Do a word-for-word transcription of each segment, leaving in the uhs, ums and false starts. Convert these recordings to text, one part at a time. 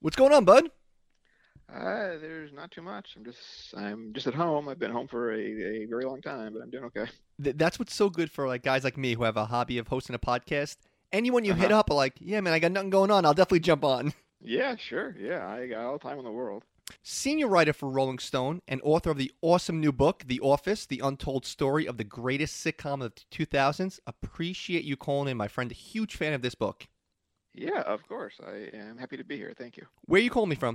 What's going on, bud? Uh, there's not too much. I'm just I'm just at home. I've been home for a, a very long time, but I'm doing okay. Th- that's what's so good for like guys like me who have a hobby of hosting a podcast. Anyone you hit Uh-huh. up are like, yeah, man, I got nothing going on. I'll definitely jump on. Yeah, sure. Yeah, I got all the time in the world. Senior writer for Rolling Stone and author of the awesome new book, The Office, The Untold Story of the Greatest Sitcom of the two thousands. Appreciate you calling in, my friend. A huge fan of this book. Yeah, of course. I am happy to be here. Thank you. Where you calling me from?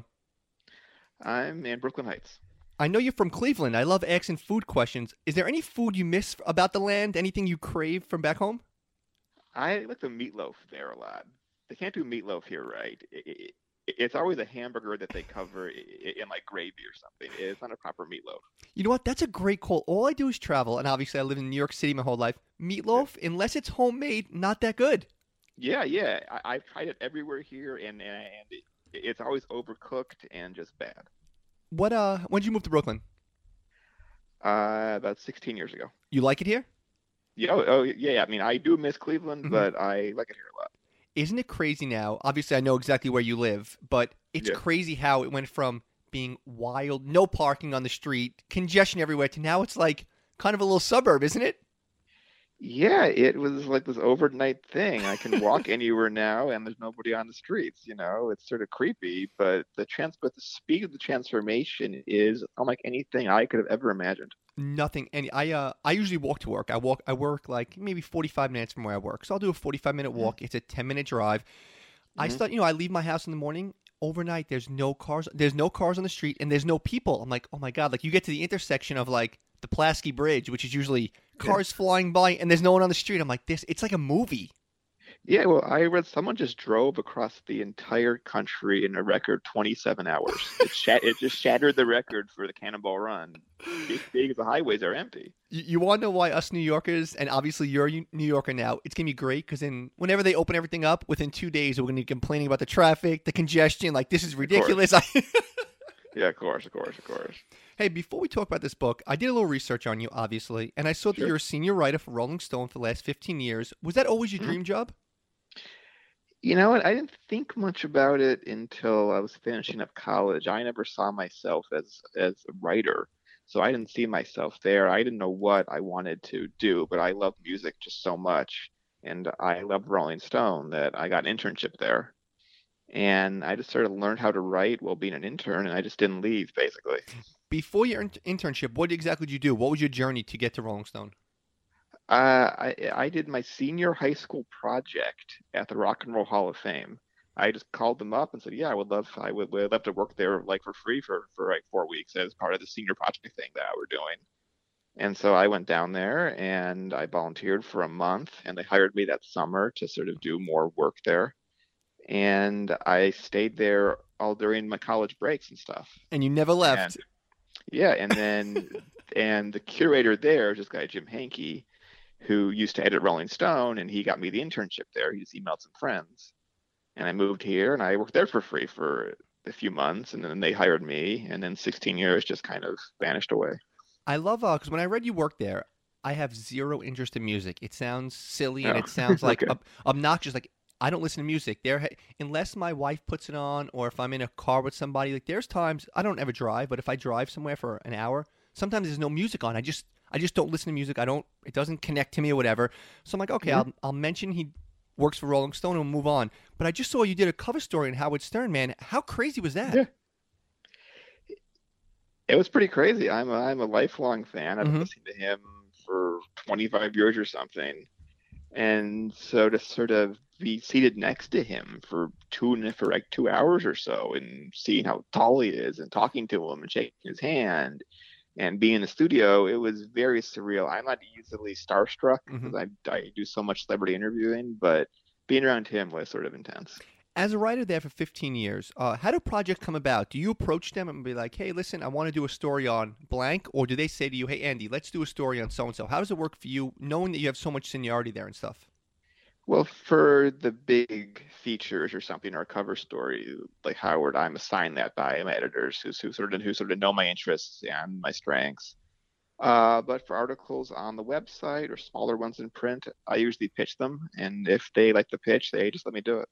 I'm in Brooklyn Heights. I know you're from Cleveland. I love asking food questions. Is there any food you miss about the land? Anything you crave from back home? I like the meatloaf there a lot. They can't do meatloaf here right. It, it, it's always a hamburger that they cover i- in like gravy or something. It's not a proper meatloaf. You know what? That's a great call. All I do is travel, and obviously I live in New York City my whole life. Yeah, Meatloaf, unless it's homemade, not that good. yeah. yeah. I, I've tried it everywhere here, and and it, it's always overcooked and just bad. What? Uh, when did you move to Brooklyn? Uh, about sixteen years ago. You like it here? Yeah, oh, oh, yeah, yeah. I mean, I do miss Cleveland, Hmm. but I like it here a lot. Isn't it crazy now? Obviously, I know exactly where you live, but it's Yeah. crazy how it went from being wild, no parking on the street, congestion everywhere, to now it's like kind of a little suburb, isn't it? Yeah, it was like this overnight thing. I can walk anywhere now and there's nobody on the streets, you know. It's sort of creepy, but the trans but the speed of the transformation is unlike anything I could have ever imagined. Nothing. Any. I uh. I usually walk to work. I walk. I work like maybe forty-five minutes from where I work. So I'll do a forty-five minute walk. It's a ten minute drive. I Mm-hmm. start, you know, I leave my house in the morning. Overnight, there's no cars. There's no cars on the street, and there's no people. I'm like, oh my god! Like you get to the intersection of like the Pulaski Bridge, which is usually Yeah. cars flying by, and there's no one on the street. I'm like, this. It's like a movie. Yeah, well, I read someone just drove across the entire country in a record twenty-seven hours. It shat it just shattered the record for the Cannonball Run. Be- Because the highways are empty. You, you want to know why us New Yorkers, and obviously you're a U- New Yorker now. It's gonna be great because in whenever they open everything up, within two days we're gonna be complaining about the traffic, the congestion. Like this is Of course. ridiculous. I, Yeah, of course, of course, of course. hey, before we talk about this book, I did a little research on you, obviously, and I saw that Sure. you're a senior writer for Rolling Stone for the last fifteen years. Was that always your Mhm. dream job? You know what? I didn't think much about it until I was finishing up college. I never saw myself as as a writer, so I didn't see myself there. I didn't know what I wanted to do, but I love music just so much, and I loved Rolling Stone that I got an internship there, and I just sort of learned how to write while being an intern, and I just didn't leave, basically. Before your in- internship, what exactly did you do? What was your journey to get to Rolling Stone? Uh, I I did my senior high school project at the Rock and Roll Hall of Fame. I just called them up and said, "Yeah, I would love I would, would love to work there like for free for for like four weeks as part of the senior project thing that we're doing." And so I went down there and I volunteered for a month, and they hired me that summer to sort of do more work there. And I stayed there all during my college breaks and stuff. And you never And left. yeah, and then and the curator there, is this guy Jim Hankey, who used to edit Rolling Stone, and he got me the internship there. He just emailed some friends, and I moved here, and I worked there for free for a few months, and then they hired me, and then sixteen years just kind of vanished away. I love uh because when I read you worked there, I have zero interest in music. It sounds silly and Oh, it sounds like okay. ob- obnoxious. Like I don't listen to music. There, ha- unless my wife puts it on, or if I'm in a car with somebody. Like there's times I don't ever drive, but if I drive somewhere for an hour, sometimes there's no music on. I just I just don't listen to music. I don't. It doesn't connect to me or whatever. So I'm like, okay, Mhm. I'll I'll mention he works for Rolling Stone and we'll move on. But I just saw you did a cover story on Howard Stern, man. How crazy was that? Yeah, it was pretty crazy. I'm a, I'm a lifelong fan. I've been Mm-hmm. listening to him for twenty-five years or something. And so to sort of be seated next to him for two and for like two hours or so and seeing how tall he is and talking to him and shaking his hand and being in the studio, it was very surreal. I'm not easily starstruck Mm-hmm. because I, I do so much celebrity interviewing, but being around him was sort of intense. As a writer there for fifteen years, uh, how do projects come about? Do you approach them and be like, hey, listen, I want to do a story on blank? Or do they say to you, hey, Andy, let's do a story on so and so? How does it work for you, knowing that you have so much seniority there and stuff? Well, for the big features or something or a cover story like Howard, I'm assigned that by my editors who, who sort of who sort of know my interests and my strengths. Uh, but for articles on the website or smaller ones in print, I usually pitch them, and if they like the pitch, they just let me do it.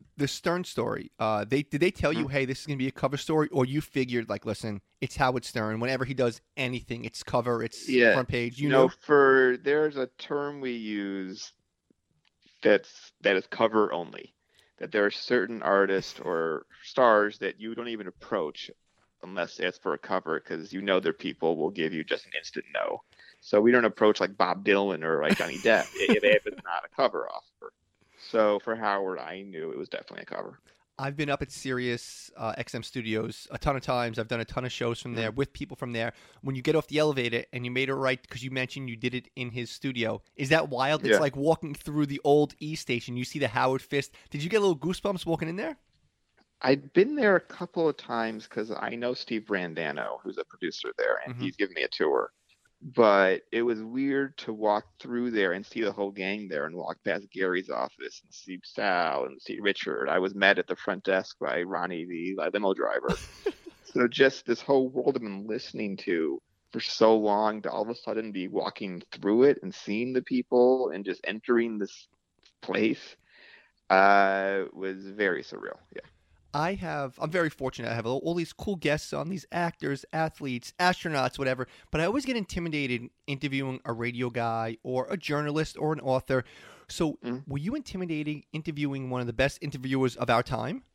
The Stern story. Uh, they did they tell Hmm? you, hey, this is gonna be a cover story, or you figured like, listen, it's Howard Stern. Whenever he does anything, it's cover, it's Yeah. front page. You No, knew. for there's a term we use that's that is cover only. That there are certain artists or stars that you don't even approach unless it's for a cover because you know their people will give you just an instant no. So we don't approach like Bob Dylan or like Johnny Depp if, if it's not a cover offer. So for Howard, I knew it was definitely a cover. I've been up at Sirius uh, X M Studios a ton of times. I've done a ton of shows from there Mm. with people from there. When you get off the elevator and you made it right because you mentioned you did it in his studio, is that wild? It's Yeah. like walking through the old E station. You see the Howard Fist. Did you get a little goosebumps walking in there? I'd been there a couple of times because I know Steve Brandano, who's a producer there, and Hmm. he's given me a tour. But it was weird to walk through there and see the whole gang there and walk past Gary's office and see Sal and see Richard. I was met at the front desk by Ronnie, the uh, limo driver. So just this whole world I've been listening to for so long to all of a sudden be walking through it and seeing the people and just entering this place uh, was very surreal. Yeah. I have, I'm very fortunate. I have all, all these cool guests on, these actors, athletes, astronauts, whatever. But I always get intimidated interviewing a radio guy or a journalist or an author. So, Mm. were you intimidating interviewing one of the best interviewers of our time?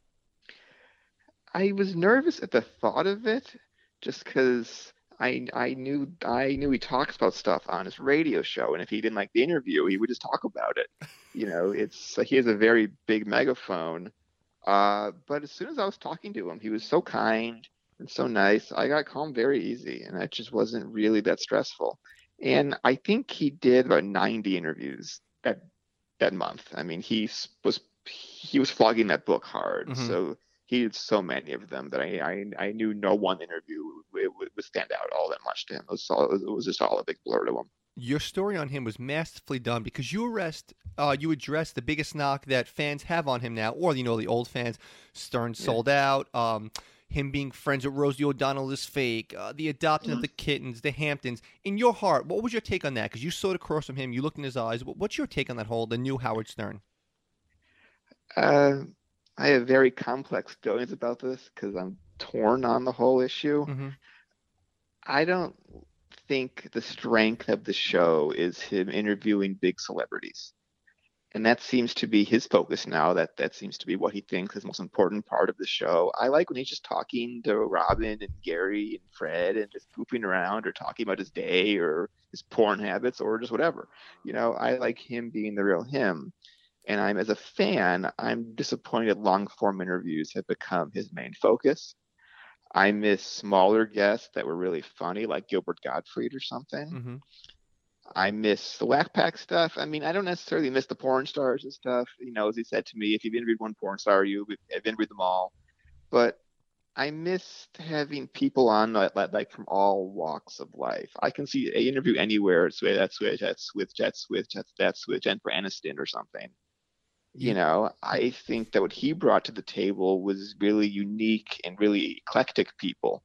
I was nervous at the thought of it, just because I I knew I knew he talks about stuff on his radio show, and if he didn't like the interview, he would just talk about it. You know, it's he has a very big megaphone. Uh, but as soon as I was talking to him, he was so kind and so nice. I got calm very easy, and it just wasn't really that stressful. And I think he did about ninety interviews that that month. I mean, he s- was he was flogging that book hard, Hmm. so he did so many of them that I I, I knew no one interview would, would, would stand out all that much to him. It was all, it was just all a big blur to him. Your story on him was masterfully done because you arrest, uh, you address the biggest knock that fans have on him now, or you know the old fans. Stern Yeah. sold out. Um, him being friends with Rosie O'Donnell is fake. Uh, the adoption of the kittens, the Hamptons. In your heart, what was your take on that? Because you saw it across from him, you looked in his eyes. What- What's your take on that whole the new Howard Stern? Uh, I have very complex feelings about this because I'm torn on the whole issue. Hmm. I don't think the strength of the show is him interviewing big celebrities. And that seems to be his focus now. That that seems to be what he thinks is the most important part of the show. I like when he's just talking to Robin and Gary and Fred and just goofing around or talking about his day or his porn habits or just whatever. You know, I like him being the real him. And I'm as a fan, I'm disappointed long form interviews have become his main focus. I miss smaller guests that were really funny, like Gilbert Gottfried or something. Hmm. I miss the Whack Pack stuff. I mean, I don't necessarily miss the porn stars and stuff. You know, as he said to me, if you've interviewed one porn star, you have interviewed them all. But I missed having people on like, like like from all walks of life. I can see a interview anywhere. So that's with that's with that's with that's that's with Jennifer Aniston or something. You You know, I think that what he brought to the table was really unique and really eclectic people,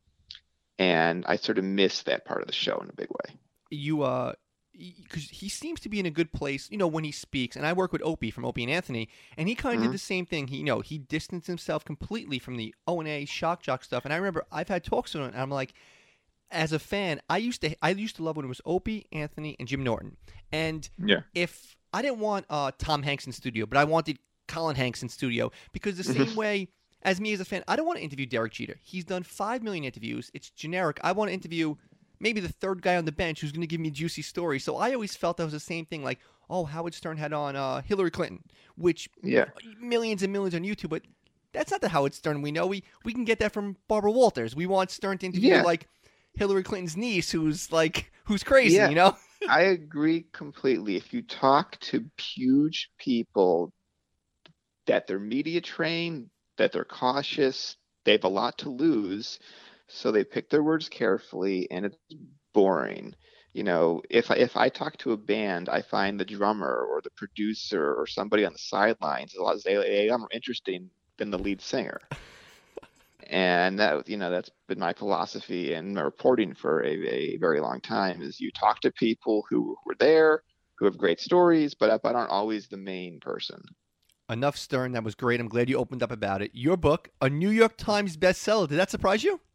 and I sort of missed that part of the show in a big way. you uh because he seems to be in a good place, you know, when he speaks. And I work with Opie from Opie and Anthony, and he kind of did Hmm. the same thing. He, you know, he distanced himself completely from the O and A shock jock stuff. And I remember I've had talks with him, and I'm like, as a fan, I used to I used to love when it was Opie, Anthony, and Jim Norton. And Yeah. if I didn't want uh, Tom Hanks in studio, but I wanted Colin Hanks in studio because the same way as me as a fan, I don't want to interview Derek Jeter. He's done five million interviews. It's generic. I want to interview maybe the third guy on the bench who's going to give me a juicy story. So I always felt that was the same thing. Like, oh, Howard Stern had on uh, Hillary Clinton, which Yeah. millions and millions on YouTube, but that's not the Howard Stern we know. We we can get that from Barbara Walters. We want Stern to interview Yeah. like Hillary Clinton's niece, who's like who's crazy, Yeah. you know? I agree completely. If you talk to huge people that they're media trained, that they're cautious, they have a lot to lose, so they pick their words carefully, and it's boring. You know, if I, if I talk to a band, I find the drummer or the producer or somebody on the sidelines a lot they, they are more interesting than the lead singer. And that, you know, that's been my philosophy and my reporting for a, a very long time is you talk to people who were there, who have great stories, but but aren't always the main person. Enough Stern. That was great. I'm glad you opened up about it. Your book, a New York Times bestseller. Did that surprise you?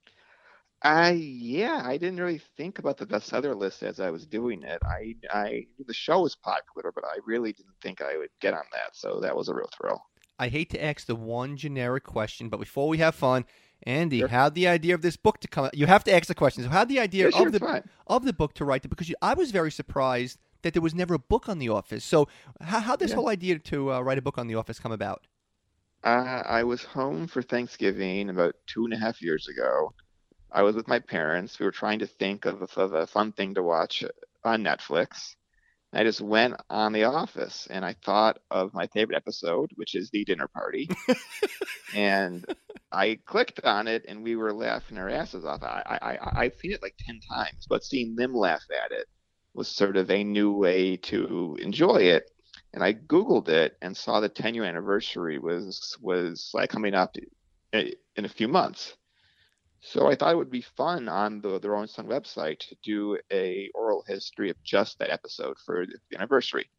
I yeah, I didn't really think about the bestseller list as I was doing it. I I knew the show was popular, but I really didn't think I would get on that. So that was a real thrill. I hate to ask the one generic question, but before we have fun, Andy, Sure. how'd the idea of this book to come? You have to ask the question. So, how'd the idea Yeah, sure, of it's the fine. of the book to write it? Because you, I was very surprised that there was never a book on The Office. So, how how this Yeah. whole idea to uh, write a book on The Office come about? Uh, I was home for Thanksgiving about two and a half years ago. I was with my parents. We were trying to think of, of a fun thing to watch on Netflix. I just went on The Office and I thought of my favorite episode, which is the dinner party. And I clicked on it and we were laughing our asses off. I, I, I, I've seen it like ten times, but seeing them laugh at it was sort of a new way to enjoy it. And I Googled it and saw the ten year anniversary was was like coming up in in a few months. So I thought it would be fun on the, the Rolling Stone website to do a oral history of just that episode for the anniversary.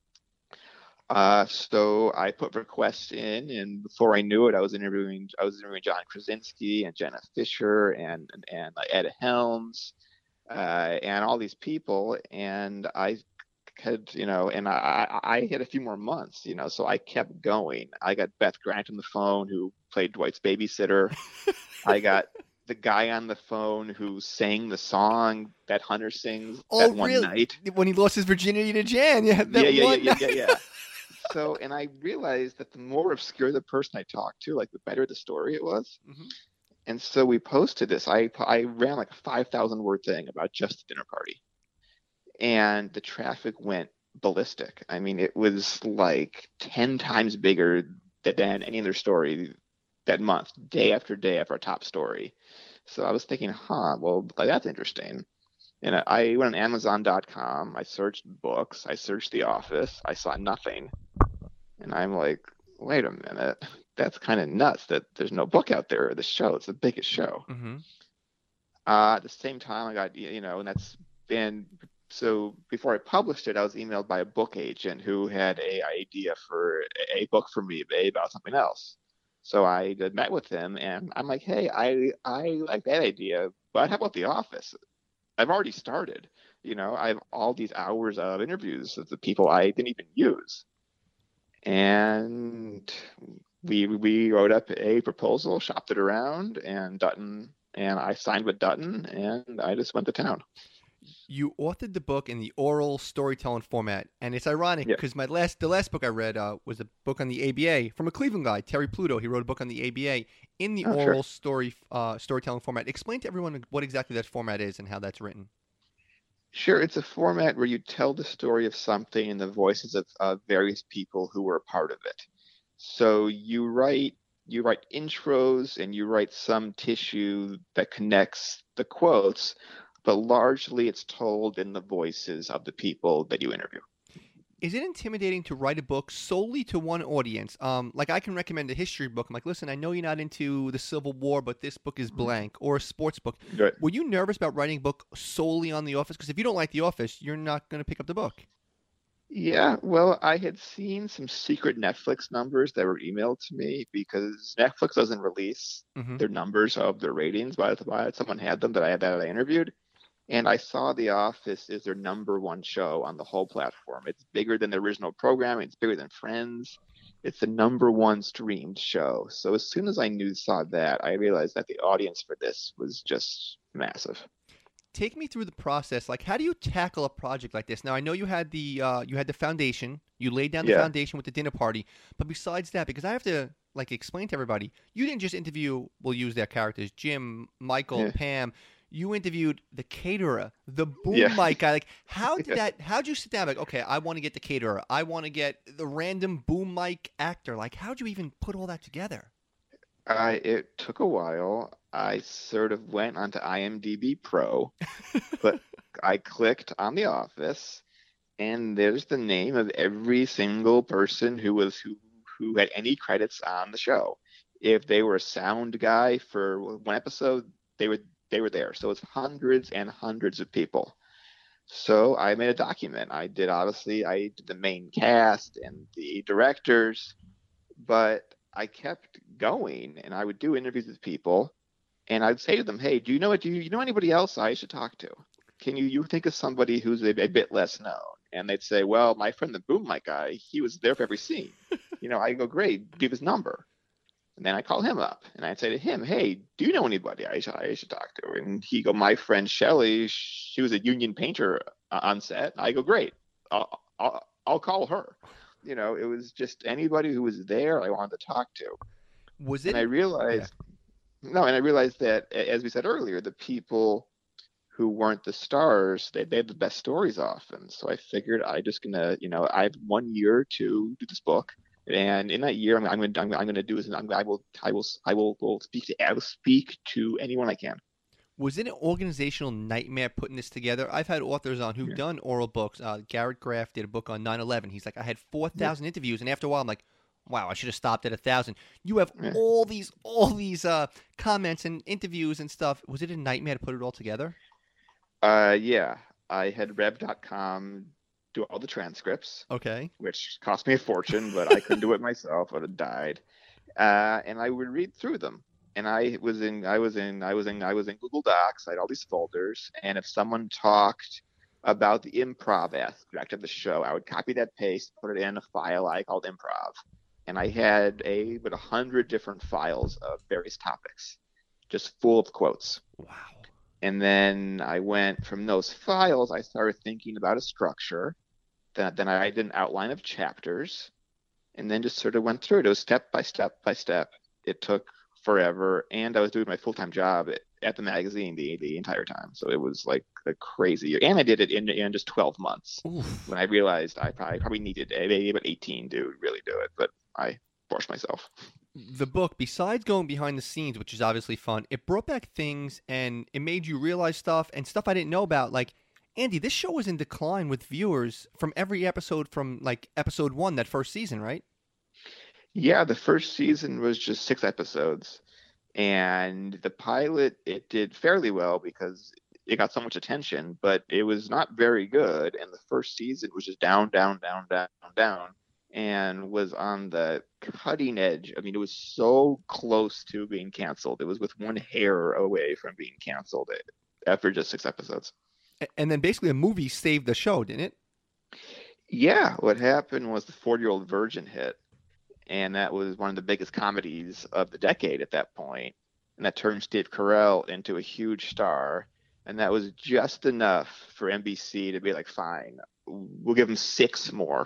Uh, so I put requests in, and before I knew it, I was interviewing I was interviewing John Krasinski and Jenna Fisher and and, and Ed Helms uh, and all these people, and I had you know, and I I had a few more months, you know, so I kept going. I got Beth Grant on the phone who played Dwight's babysitter. I got the guy on the phone who sang the song that Hunter sings Oh, that one really? night. When he lost his virginity to Jan, yeah, that Yeah, yeah, yeah, one yeah, night. yeah, yeah. So, and I realized that the more obscure the person I talked to, like the better the story it was. Mhm. And so we posted this. I I ran like a five thousand word thing about just the dinner party, and the traffic went ballistic. I mean, it was like ten times bigger than any other story that month, day after day after our top story. So I was thinking, huh, well, like, that's interesting. And I went on Amazon dot com. I searched books. I searched The Office. I saw nothing. And I'm like, wait a minute. That's kind of nuts that there's no book out there of the show. It's the biggest show. Mhm. Uh, at the same time, I got, you know, and that's been, so before I published it, I was emailed by a book agent who had a idea for a book for me about something else. So I met with him and I'm like, hey, I, I like that idea, but how about The Office? I've already started. You know, I have all these hours of interviews with the people I didn't even use. And we we wrote up a proposal, shopped it around, and Dutton and I signed with Dutton, and I just went to town. You authored the book in the oral storytelling format, and it's ironic Yeah, because my last the last book I read uh, was a book on the A B A from a Cleveland guy, Terry Pluto. He wrote a book on the A B A in the oh sure. oral story uh, storytelling format. Explain to everyone what exactly that format is and how that's written. Sure, it's a format where you tell the story of something in the voices of, of various people who were a part of it. So you write you write intros and you write some tissue that connects the quotes, but largely it's told in the voices of the people that you interview. Is it intimidating to write a book solely to one audience? Um, like I can recommend a history book. I'm like, listen, I know you're not into the Civil War, but this book is blank, or a sports book. Right. Were you nervous about writing a book solely on The Office? Because if you don't like The Office, you're not going to pick up the book. Yeah, well, I had seen some secret Netflix numbers that were emailed to me because Netflix doesn't release Hmm. their numbers of their ratings, but someone had them that I that I interviewed. And I saw The Office is their number one show on the whole platform. It's bigger than the original programming. It's bigger than Friends. It's the number one streamed show. So as soon as I knew saw that, I realized that the audience for this was just massive. Take me through the process. Like, how do you tackle a project like this? Now, I know you had the uh, you had the foundation. You laid down the Yeah, foundation with the dinner party. But besides that, because I have to like explain to everybody, you didn't just interview. We'll use their characters: Jim, Michael, yeah, Pam. You interviewed the caterer, the boom yeah, mic guy. Like, how did yeah. that? How'd you sit down? Like, okay, I want to get the caterer. I want to get the random boom mic actor. Like, how'd you even put all that together? I it took a while. I sort of went onto IMDb Pro, but I clicked on The Office, and there's the name of every single person who was who who had any credits on the show. If they were a sound guy for one episode, they were they were there. So it's hundreds and hundreds of people. So I made a document. I did obviously I did the main cast and the directors, but I kept going and I would do interviews with people and I'd say to them, "Hey, do you know what? Do you, you know anybody else I should talk to? Can you you think of somebody who's a, a bit less known?" And they'd say, "Well, my friend the boom mic guy, he was there for every scene." You know, I go, "Great, give his number." And then I call him up and I'd say to him, "Hey, do you know anybody I should, I should talk to?" And he go, "My friend Shelly, she was a union painter uh, on set." I go, "Great, I'll, I'll, I'll call her." You know, it was just anybody who was there I wanted to talk to. Was it And I an yeah? realized, no, and I realized that, as we said earlier, the people who weren't the stars, they, they had the best stories often. So I figured I just gonna, you know, I have one year to do this book, and in that year, I'm, I'm gonna, I'm, I'm gonna do is I'm, I will, I will, I will, will speak to, I will speak to anyone I can. Was it an organizational nightmare putting this together? I've had authors on who've Yeah, done oral books. Uh, Garrett Graff did a book on nine eleven. He's like, I had yeah, four thousand interviews, and after a while, I'm like, wow, I should have stopped at a thousand. You have yeah. all these, all these uh, comments and interviews and stuff. Was it a nightmare to put it all together? Uh, yeah. I had rev dot com do all the transcripts, Okay. which cost me a fortune, but I couldn't do it myself. I would have died. Uh, and I would read through them. And I was in, I was in, I was in, I was in Google Docs. I had all these folders, and if someone talked about the improv aspect of the show, I would copy that paste, put it in a file I called improv, and I had a but a hundred different files of various topics, just full of quotes. Wow. And then I went from those files. I started thinking about a structure. Then, then I did an outline of chapters, and then just sort of went through it. It was step by step by step. It took forever, and I was doing my full time job at, at the magazine the the entire time. So it was like a crazy year, and I did it in in just twelve months. Oof. When I realized I probably, probably needed maybe about eighteen to really do it, but I forced myself. The book, besides going behind the scenes, which is obviously fun, it brought back things and it made you realize stuff and stuff I didn't know about. Like, Andy, this show was in decline with viewers from every episode from like episode one, that first season, right? Yeah, the first season was just six episodes, and the pilot it did fairly well because it got so much attention, but it was not very good. And the first season was just down, down, down, down, down, and was on the cutting edge. I mean, it was so close to being canceled. It was with one hair away from being canceled after just six episodes. A- And then basically a movie saved the show, didn't it? Yeah, what happened was the forty Year Old Virgin hit, and that was one of the biggest comedies of the decade at that point, and that turned Steve Carell into a huge star, and that was just enough for N B C to be like, fine, we'll give him six more.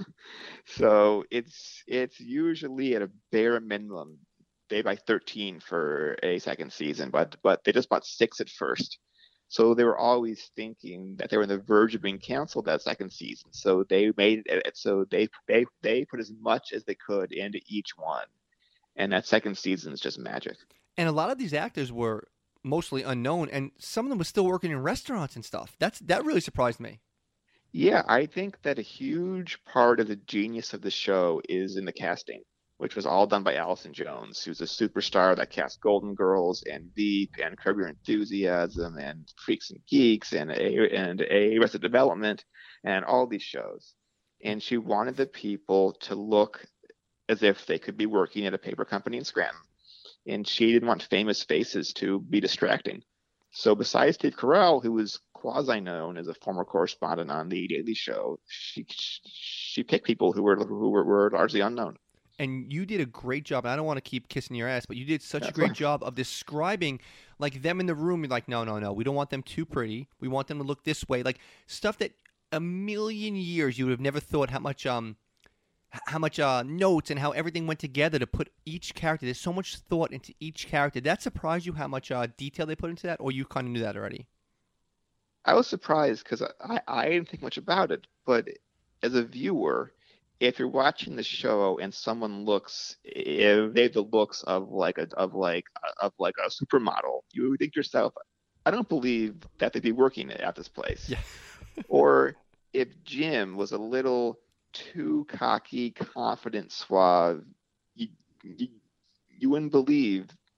So it's it's usually at a bare minimum they buy thirteen for a second season, but but they just bought six at first. So they were always thinking that they were on the verge of being canceled that second season. So they made it so they they they put as much as they could into each one, and that second season is just magic. And a lot of these actors were mostly unknown, and some of them were still working in restaurants and stuff. That's that really surprised me. Yeah, I think that a huge part of the genius of the show is in the casting, which was all done by Allison Jones, who's a superstar that cast Golden Girls and Veep and Curb Your Enthusiasm and Freaks and Geeks and a and a Arrested Development and all these shows. And she wanted the people to look as if they could be working at a paper company in Scranton. And she didn't want famous faces to be distracting. So besides Steve Carell, who was quasi known as a former correspondent on the Daily Show, she she picked people who were who were, were largely unknown. And you did a great job. I don't want to keep kissing your ass, but you did such a That's great fine. job of describing like them in the room. You're like, no, no, no, we don't want them too pretty. We want them to look this way, like stuff that a million years you would have never thought how much um h- how much uh notes and how everything went together to put each character. There's so much thought into each character. Did that surprise you how much uh detail they put into that, or you kind of knew that already? I was surprised because I, I didn't think much about it, but as a viewer, if you're watching the show and someone looks, if they have the looks of like a of like of like a supermodel, you would think to yourself, I don't believe that they'd be working at this place. Yeah. Or if Jim was a little too cocky, confident, suave, you, you, you wouldn't believe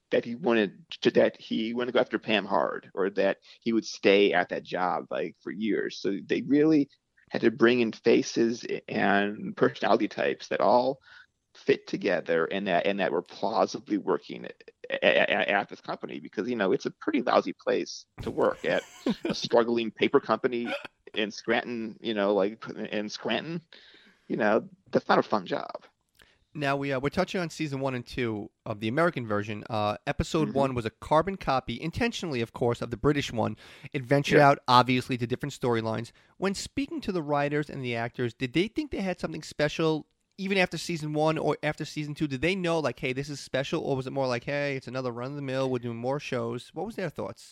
that he wanted to that he wanted to go after Pam hard, or that he would stay at that job like for years. So they really had to bring in faces and personality types that all fit together and that and that were plausibly working at, at, at this company, because you know it's a pretty lousy place to work at, a struggling paper company in Scranton, you know, like in Scranton, you know, that's not a fun job. Now we uh, we're touching on season one and two of the American version. Uh, episode Mm-hmm. one was a carbon copy, intentionally, of course, of the British one. It ventured Yeah. out, obviously, to different storylines. When speaking to the writers and the actors, did they think they had something special even after season one or after season two? Did they know, like, hey, this is special, or was it more like, hey, it's another run of the mill, we're doing more shows? What was their thoughts?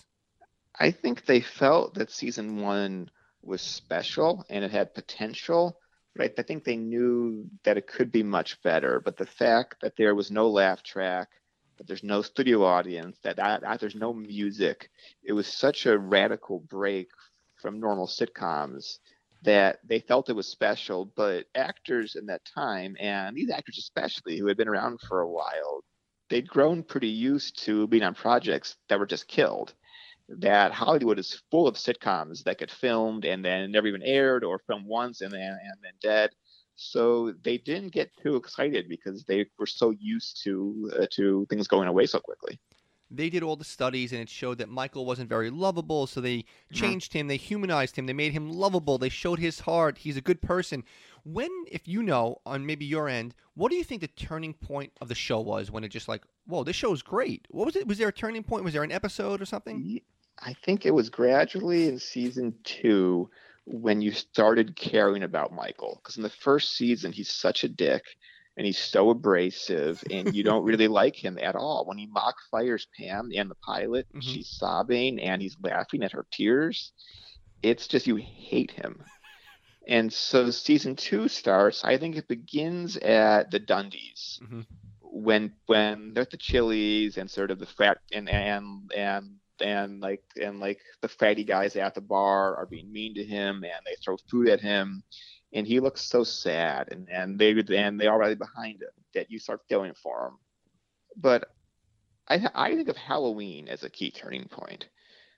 I think they felt that season one was special and it had potential, right? I think they knew that it could be much better, but the fact that there was no laugh track, that there's no studio audience, that, that, that there's no music, it was such a radical break from normal sitcoms that they felt it was special. But actors in that time, and these actors especially who had been around for a while, they'd grown pretty used to being on projects that were just killed. That Hollywood is full of sitcoms that get filmed and then never even aired, or filmed once and then and then dead. So they didn't get too excited because they were so used to uh, to things going away so quickly. They did all the studies, and it showed that Michael wasn't very lovable, so they Mhm. changed him, they humanized him, they made him lovable, they showed his heart, he's a good person. When, if you know, on maybe your end, what do you think the turning point of the show was, when it just like, whoa, this show is great? What was it? Was there a turning point? Was there an episode or something? Ye- I think it was gradually in season two when you started caring about Michael. Because in the first season, he's such a dick and he's so abrasive, and you don't really like him at all. When he mock fires Pam and the pilot, hmm she's sobbing and he's laughing at her tears. It's just you hate him. And so season two starts. I think it begins at the Dundies hmm when when they're at the Chili's and sort of the frat and and and and like and like the fatty guys at the bar are being mean to him and they throw food at him, and he looks so sad, and and they and they are right behind him, that you start feeling for him. But I I think of Halloween as a key turning point.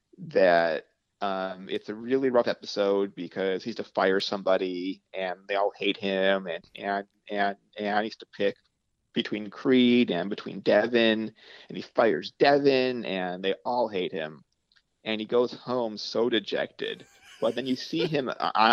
That um, it's a really rough episode because he's to fire somebody and they all hate him, and and and and he's to pick between Creed and between Devin, and he fires Devin and they all hate him, and he goes home so dejected. But then you see him on,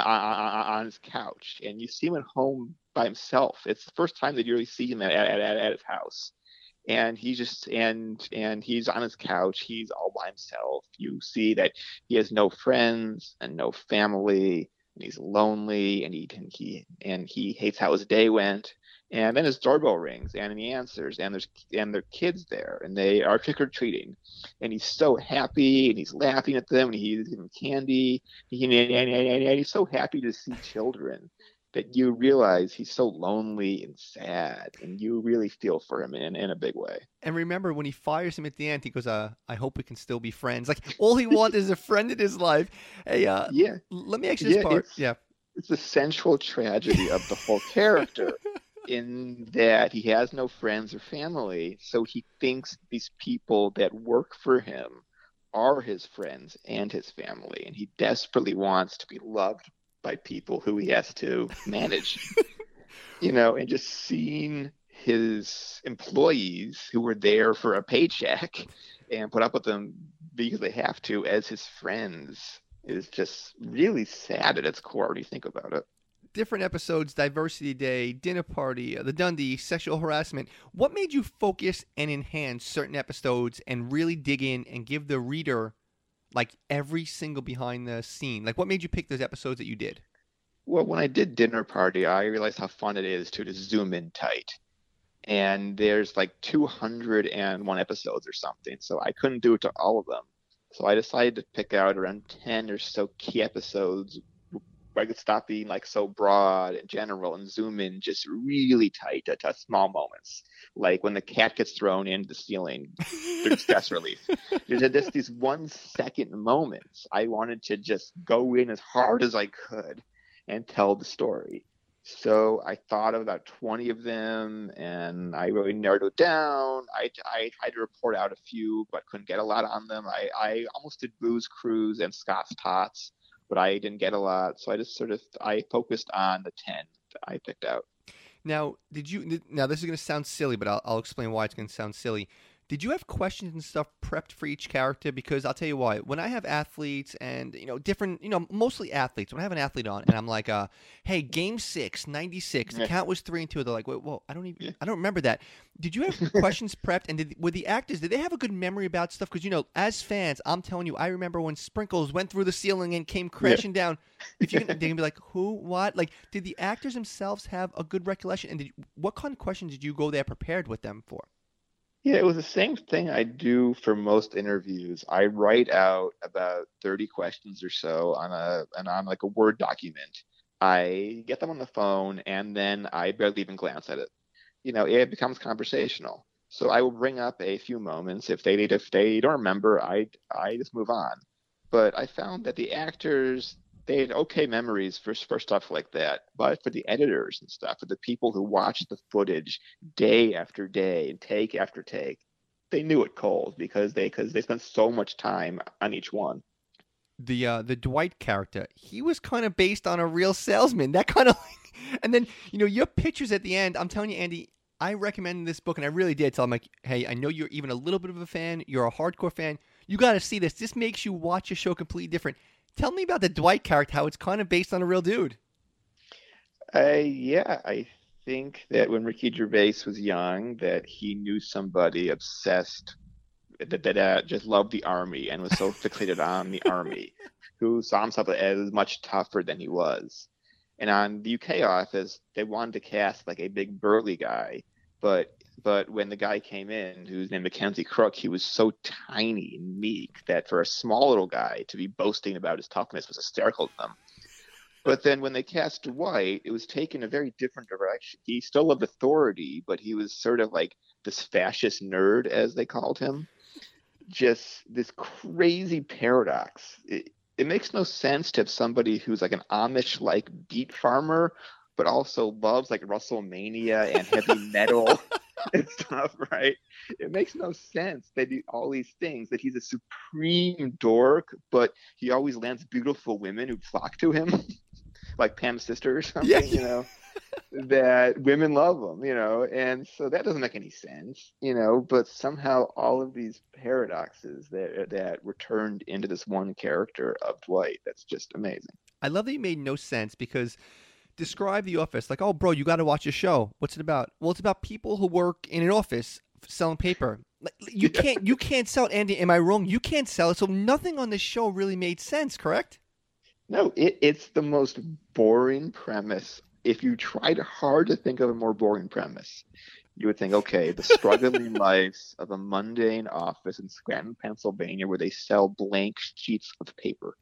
on, on his couch, and you see him at home by himself. It's the first time that you really see him at, at, at, at his house, and he just and and he's on his couch, he's all by himself. You see that he has no friends and no family, and he's lonely, and he and he and he hates how his day went. And then his doorbell rings and he answers, and there's and there are kids there, and they are trick-or-treating, and he's so happy, and he's laughing at them, and he's giving candy, he, and, and, and, and he's so happy to see children, that you realize he's so lonely and sad, and you really feel for him in, in a big way. And remember, when he fires him at the end, he goes, uh, I hope we can still be friends. Like, all he wants is a friend in his life. Hey, uh, Yeah, let me ask you this yeah, part. it's Yeah. it's the central tragedy of the whole character, in that he has no friends or family, so he thinks these people that work for him are his friends and his family, and he desperately wants to be loved by people who he has to manage. You know, and just seeing his employees who were there for a paycheck and put up with them because they have to as his friends is just really sad at its core when you think about it. Different episodes, Diversity Day, Dinner Party, uh, The Dundee, Sexual Harassment. What made you focus and enhance certain episodes and really dig in and give the reader like every single behind the scene? Like, what made you pick those episodes that you did? Well, when I did Dinner Party, I realized how fun it is to just zoom in tight. And there's like two hundred one episodes or something, so I couldn't do it to all of them. So I decided to pick out around ten or so key episodes where I could stop being like so broad and general and zoom in just really tight to, to small moments, like when the cat gets thrown into the ceiling for stress relief. There's just these one second moments I wanted to just go in as hard as I could and tell the story. So I thought of about twenty of them, and I really narrowed it down. I, I tried to report out a few, but couldn't get a lot on them. I, I almost did Booze Cruise and Scott's Tots, but I didn't get a lot. So I just sort of I focused on the ten that I picked out. Now, did you? Now, this is going to sound silly, but I'll, I'll explain why it's going to sound silly. Did you have questions and stuff prepped for each character? Because I'll tell you why. When I have athletes and you know different, you know, mostly athletes. When I have an athlete on and I'm like, uh, "Hey, game six, ninety-six. The Yeah, count was three and two." They're like, "Wait, whoa, I don't even, yeah. I don't remember that." Did you have questions prepped? And did, were the actors? Did they have a good memory about stuff? Because you know, as fans, I'm telling you, I remember when sprinkles went through the ceiling and came crashing down. If you can, they can be like, "Who? What?" Like, did the actors themselves have a good recollection? And did, what kind of questions did you go there prepared with them for? Yeah, it was the same thing I do for most interviews. I write out about thirty questions or so on a and on like a Word document. I get them on the phone and then I barely even glance at it. You know, it becomes conversational. So I will bring up a few moments. If they if they don't remember, I I just move on. But I found that the actors they had okay memories for for stuff like that. But for the editors and stuff, for the people who watch the footage day after day and take after take, they knew it cold because they because they spent so much time on each one. The uh, the Dwight character, he was kind of based on a real salesman. That kind of, like, and then you know your pictures at the end. I'm telling you, Andy, I recommended this book, and I really did tell him like, hey, I know you're even a little bit of a fan. You're a hardcore fan. You got to see this. This makes you watch a show completely different. Tell me about the Dwight character, how it's kind of based on a real dude. Uh, yeah, I think that when Ricky Gervais was young, that he knew somebody obsessed that, that uh, just loved the army and was so fixated on the army, who saw himself as much tougher than he was. And on the U K office, they wanted to cast like a big burly guy, but but when the guy came in, who's named Mackenzie Crook, he was so tiny and meek that for a small little guy to be boasting about his toughness was hysterical to them. But then when they cast Dwight, it was taken a very different direction. He still loved authority, but he was sort of like this fascist nerd, as they called him. Just this crazy paradox. It, it makes no sense to have somebody who's like an Amish like beet farmer, but also loves like WrestleMania and heavy metal and stuff, right? It makes no sense. They do all these things, that he's a supreme dork, but he always lands beautiful women who flock to him, like Pam's sister or Yeah, something, you know, that women love him, you know, and so that doesn't make any sense, you know, but somehow all of these paradoxes that that were turned into this one character of Dwight, that's just amazing. I love that you made no sense because describe the office like, oh, bro, you got to watch a show. What's it about? Well, it's about people who work in an office selling paper. Like, you Yeah. can't, you can't sell it, Andy. Am I wrong? You can't sell it. So nothing on this show really made sense, correct? No, it, it's the most boring premise. If you tried hard to think of a more boring premise, you would think, okay, the struggling lives of a mundane office in Scranton, Pennsylvania, where they sell blank sheets of paper.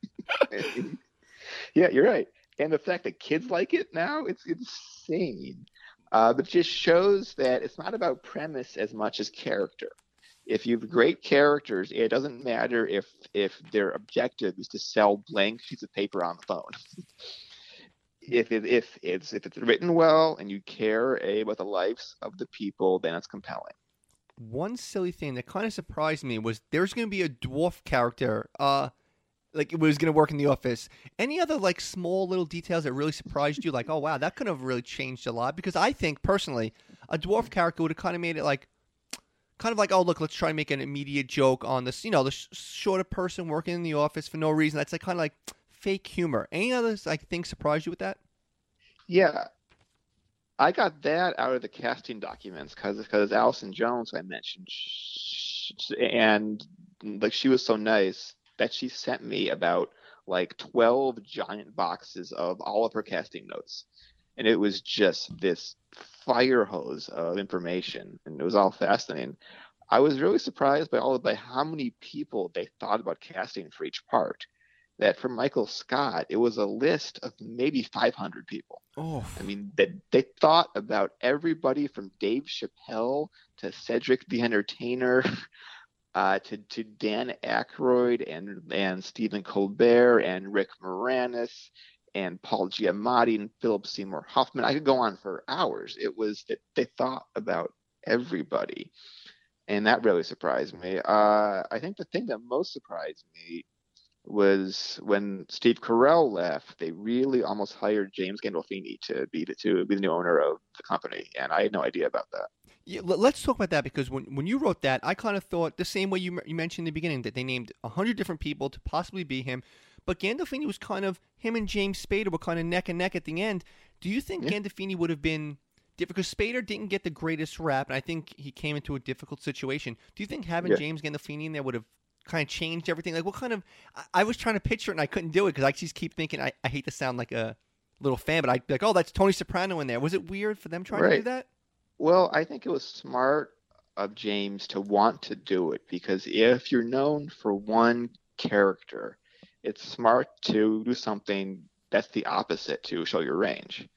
Yeah, you're right. And the fact that kids like it now, it's insane. Uh, but it just shows that it's not about premise as much as character. If you have great characters, it doesn't matter if if their objective is to sell blank sheets of paper on the phone. If it, if it's if it's written well and you care eh, about the lives of the people, then it's compelling. One silly thing that kind of surprised me was there's going to be a dwarf character. Uh, like it was going to work in the office. Any other like small little details that really surprised you? Like, oh wow, that could have really changed a lot. Because I think personally, a dwarf character would have kind of made it like, kind of like, oh look, let's try and make an immediate joke on this. You know, the sh- shorter person working in the office for no reason. That's like kind of like fake humor. Any others like things surprised you with that? Yeah, I got that out of the casting documents because because Allison Jones I mentioned, sh- and like she was so nice that she sent me about like twelve giant boxes of all of her casting notes, and it was just this fire hose of information, and it was all fascinating. I was really surprised by all by how many people they thought about casting for each part. That for Michael Scott, it was a list of maybe five hundred people. Oh, I mean, they, they thought about everybody from Dave Chappelle to Cedric the Entertainer, uh, to, to Dan Aykroyd and, and Stephen Colbert and Rick Moranis and Paul Giamatti and Philip Seymour Hoffman. I could go on for hours. It was that they thought about everybody, and that really surprised me. Uh, I think the thing that most surprised me was when Steve Carell left. They really almost hired James Gandolfini to be the to be the new owner of the company, and I had no idea about that. Yeah, l- let's talk about that because when when you wrote that, I kind of thought the same way you, you mentioned in the beginning that they named a hundred different people to possibly be him, but Gandolfini was kind of him and James Spader were kind of neck and neck at the end. Do you think Yeah. Gandolfini would have been different? Because Spader didn't get the greatest rap, and I think he came into a difficult situation. Do you think having Yeah. James Gandolfini in there would have kind of changed everything? Like, what kind of? I, I was trying to picture it, and I couldn't do it because I just keep thinking. I, I hate to sound like a little fan, but I'd be like, oh, that's Tony Soprano in there. Was it weird for them trying to do Right. that? Well, I think it was smart of James to want to do it because if you're known for one character, it's smart to do something that's the opposite to show your range.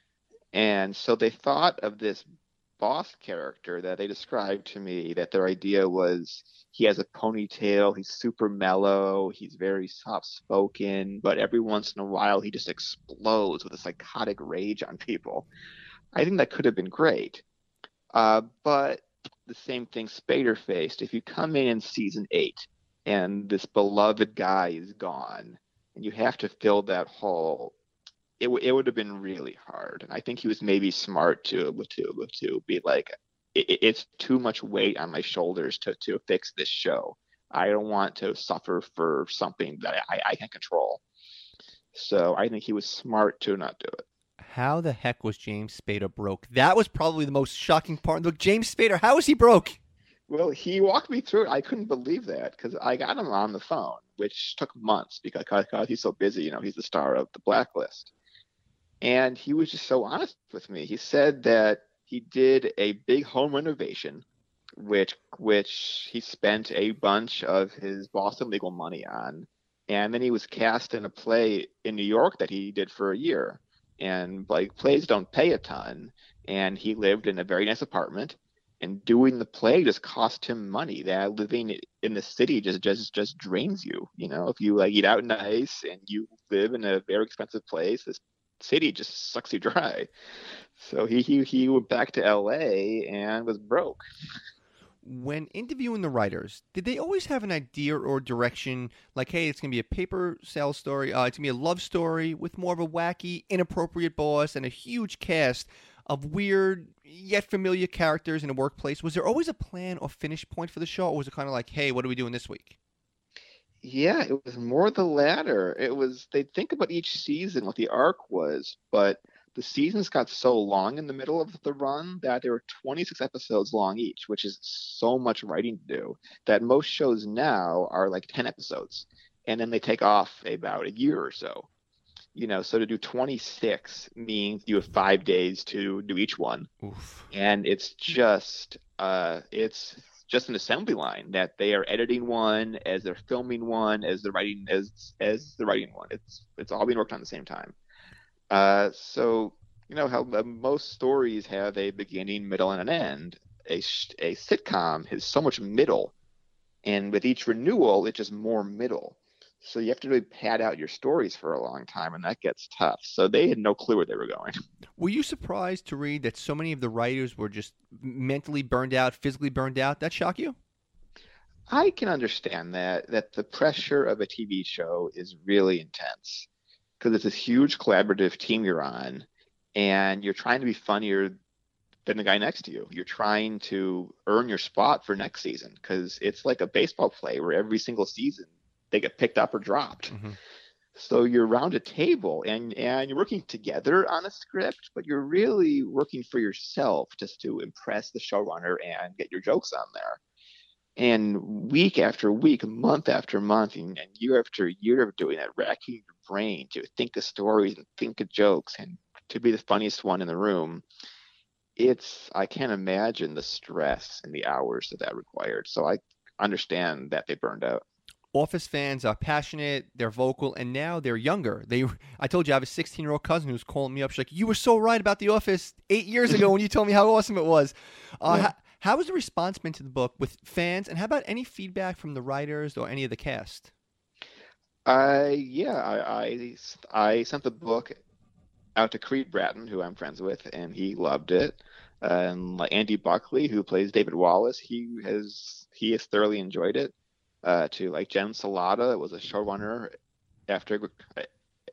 And so they thought of this boss character that they described to me that their idea was he has a ponytail, he's super mellow, he's very soft spoken, but every once in a while he just explodes with a psychotic rage on people. I think that could have been great. Uh, but the same thing Spader faced. If you come in in season eight and this beloved guy is gone and you have to fill that hole, it, w- it would have been really hard. And I think he was maybe smart to to to be like, it, it's too much weight on my shoulders to to fix this show. I don't want to suffer for something that I, I can't control. So I think he was smart to not do it. How the heck was James Spader broke? That was probably the most shocking part. Look, James Spader, how was he broke? Well, he walked me through it. I couldn't believe that because I got him on the phone, which took months because, because he's so busy. You know, he's the star of The Blacklist. And he was just so honest with me. He said that he did a big home renovation, which which he spent a bunch of his Boston legal money on. And then he was cast in a play in New York that he did for a year. And like plays don't pay a ton. And he lived in a very nice apartment. And doing the play just cost him money. That living in the city just just just drains you. You know, if you like eat out nice and you live in a very expensive place, this city just sucks you dry. So he he he went back to L A and was broke. When interviewing the writers, did they always have an idea or direction? Like, hey, it's going to be a paper sales story. Uh, it's going to be a love story with more of a wacky, inappropriate boss and a huge cast of weird yet familiar characters in a workplace. Was there always a plan or finish point for the show, or was it kind of like, hey, what are we doing this week? Yeah, it was more the latter. It was they'd think about each season what the arc was, but the seasons got so long in the middle of the run that there were twenty-six episodes long each, which is so much writing to do that most shows now are like ten episodes, and then they take off about a year or so. You know, so to do twenty-six means you have five days to do each one, Oof. and it's just uh, it's just an assembly line that they are editing one as they're filming one as they're writing as as they're writing one. It's it's all being worked on at the same time. Uh, so you know how uh, most stories have a beginning, middle, and an end. A sh- a sitcom has so much middle, and with each renewal, it's just more middle. So you have to really pad out your stories for a long time, and that gets tough. So they had no clue where they were going. Were you surprised to read that so many of the writers were just mentally burned out, physically burned out? That shock you? I can understand that that the pressure of a T V show is really intense because it's this huge collaborative team you're on, and you're trying to be funnier than the guy next to you. You're trying to earn your spot for next season because it's like a baseball play where every single season they get picked up or dropped. Mm-hmm. So you're around a table and and you're working together on a script, but you're really working for yourself just to impress the showrunner and get your jokes on there. And week after week, month after month, and, and year after year of doing that, racking your brain to think of stories and think of jokes and to be the funniest one in the room. It's I can't imagine the stress and the hours that that required. So I understand that they burned out. Office fans are passionate, they're vocal, and now they're younger. They, I told you I have a sixteen-year-old cousin who's calling me up. She's like, "You were so right about The Office eight years ago when you told me how awesome it was." Uh, Yeah. how, how has the response been to the book with fans, and how about any feedback from the writers or any of the cast? I yeah, I, I I sent the book out to Creed Bratton, who I'm friends with, and he loved it. And like Andy Buckley, who plays David Wallace, he has he has thoroughly enjoyed it. Uh, to like Jen Salata, was a showrunner after uh,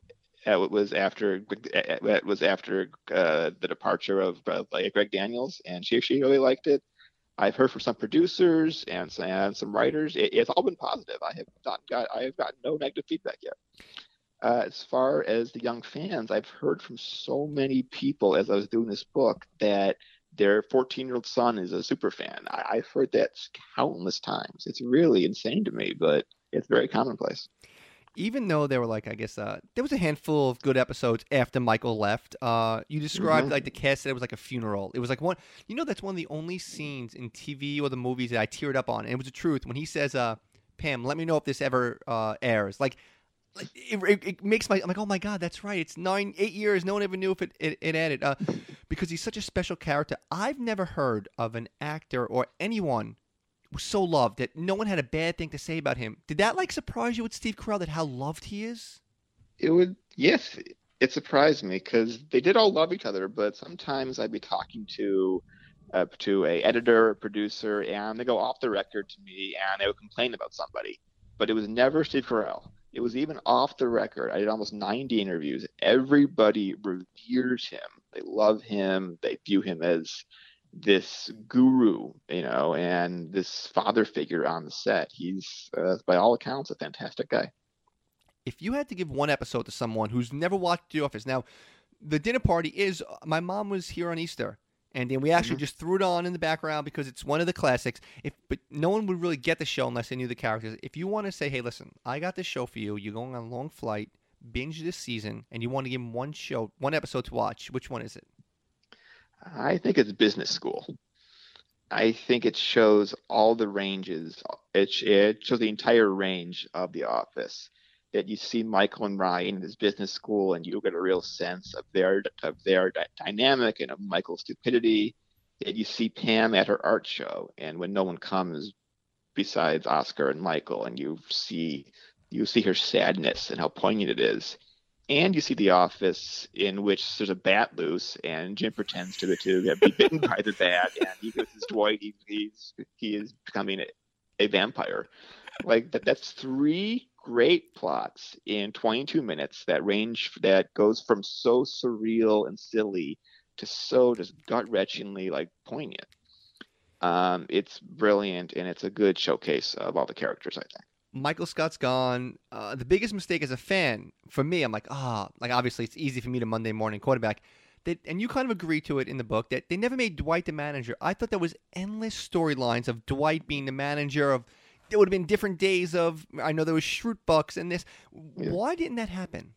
it was after it was after uh, the departure of uh, like Greg Daniels, and she she really liked it. I've heard from some producers and some, and some writers. It, it's all been positive. I have not got I have gotten no negative feedback yet. Uh, as far as the young fans, I've heard from so many people as I was doing this book that their fourteen-year-old son is a super fan. I, I've heard that countless times. It's really insane to me, but it's very commonplace. Even though there were like, I guess, uh, there was a handful of good episodes after Michael left. Uh, you described Hmm. like the cast said it was like a funeral. It was like one, you know, that's one of the only scenes in T V or the movies that I teared up on. And it was the truth when he says, uh, "Pam, let me know if this ever uh, airs." Like, like it, it, it makes my, I'm like, oh my god, that's right. It's nine, eight years. No one ever knew if it it, it aired. Uh, because he's such a special character. I've never heard of an actor or anyone was so loved that no one had a bad thing to say about him. Did that like surprise you with Steve Carell that how loved he is? It would, yes, it surprised me because they did all love each other, but sometimes I'd be talking to uh, to a editor or producer, and they go off the record to me, and they would complain about somebody, but it was never Steve Carell. It was even off the record. I did almost ninety interviews. Everybody reveres him. They love him. They view him as this guru, you know, and this father figure on the set. He's, uh, by all accounts, a fantastic guy. If you had to give one episode to someone who's never watched The Office, now the dinner party is my mom was here on Easter, and then we actually Hmm. just threw it on in the background because it's one of the classics. If but no one would really get the show unless they knew the characters. If you want to say, hey, listen, I got this show for you. You're going on a long flight, binge this season, and you want to give them one show, one episode to watch. Which one is it? I think it's business school. I think it shows all the ranges. It, it shows the entire range of The Office. That you see Michael and Ryan in this business school, and you get a real sense of their of their dy- dynamic and of Michael's stupidity. That you see Pam at her art show, and when no one comes besides Oscar and Michael, and you see you see her sadness and how poignant it is. And you see The Office, in which there's a bat loose, and Jim pretends to to be bitten by the bat, and he goes to Dwight. He, he's he is becoming a, a vampire. Like that. That's three great plots in twenty-two minutes that range that goes from so surreal and silly to so just gut wrenchingly like poignant. Um, it's brilliant, and it's a good showcase of all the characters, I think. Michael Scott's gone. Uh, the biggest mistake as a fan for me, I'm like, ah, like obviously it's easy for me to Monday morning quarterback. That, and you kind of agree to it in the book that they never made Dwight the manager. I thought there was endless storylines of Dwight being the manager of. There would have been different days of. I know there was Schrute Bucks and this. Yeah. Why didn't that happen?